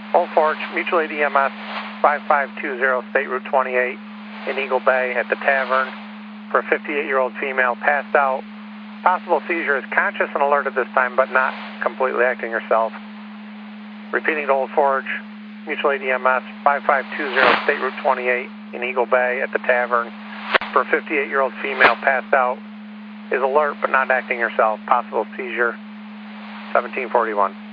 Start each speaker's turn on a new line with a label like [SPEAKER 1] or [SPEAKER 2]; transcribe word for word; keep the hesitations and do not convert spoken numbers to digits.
[SPEAKER 1] Old Forge, mutual aid E M S five five two zero, State Route twenty-eight in Eagle Bay at the Tavern for a fifty-eight-year-old female, passed out. Possible seizure, is conscious and alert at this time, but not completely acting herself. Repeating to Old Forge, mutual aid E M S five five two zero, State Route twenty-eight in Eagle Bay at the Tavern for a fifty-eight-year-old female, passed out, is alert but not acting herself. Possible seizure, seventeen forty-one.